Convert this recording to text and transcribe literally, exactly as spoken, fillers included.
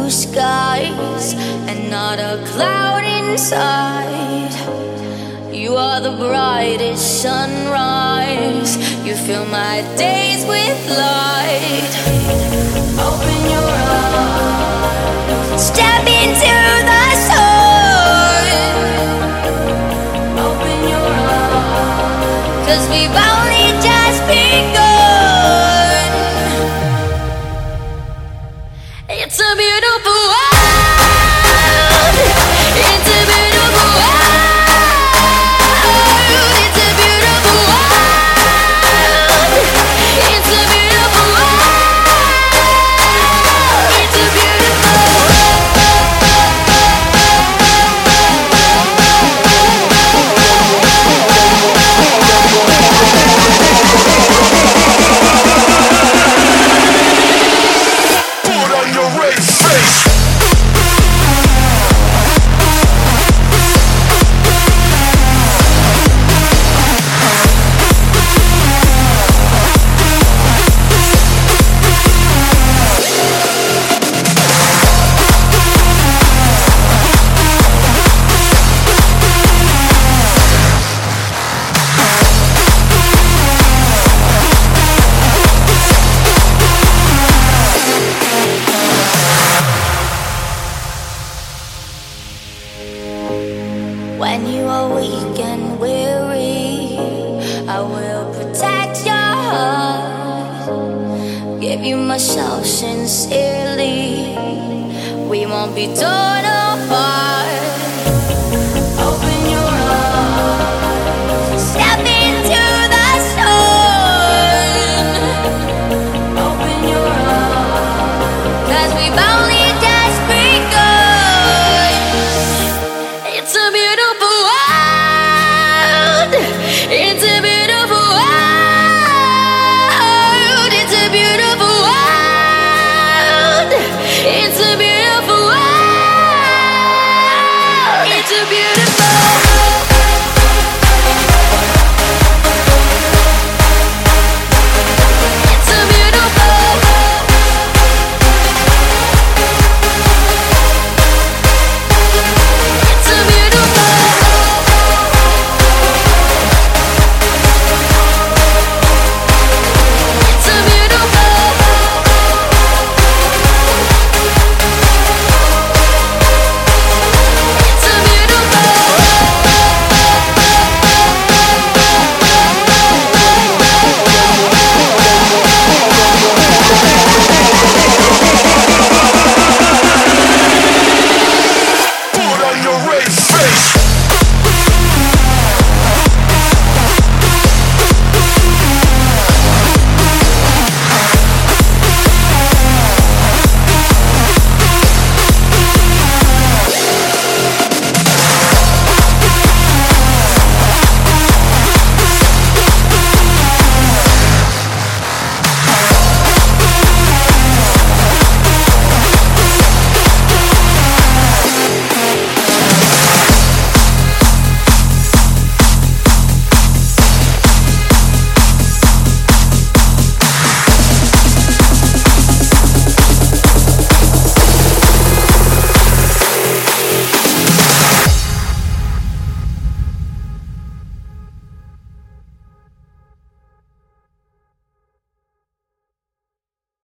blue skies and not a cloud inside. You are the brightest sunrise. You fill my days with light. Open your eyes, step into the sun. Open your eyes, 'cause we've only just begun. It's a beautiful world. It's a beautiful world. It's a beautiful world. It's a beautiful world. It's a beautiful Put on your red face. When you are weak and weary, I will protect your heart. Give you myself sincerely. We won't be torn apart.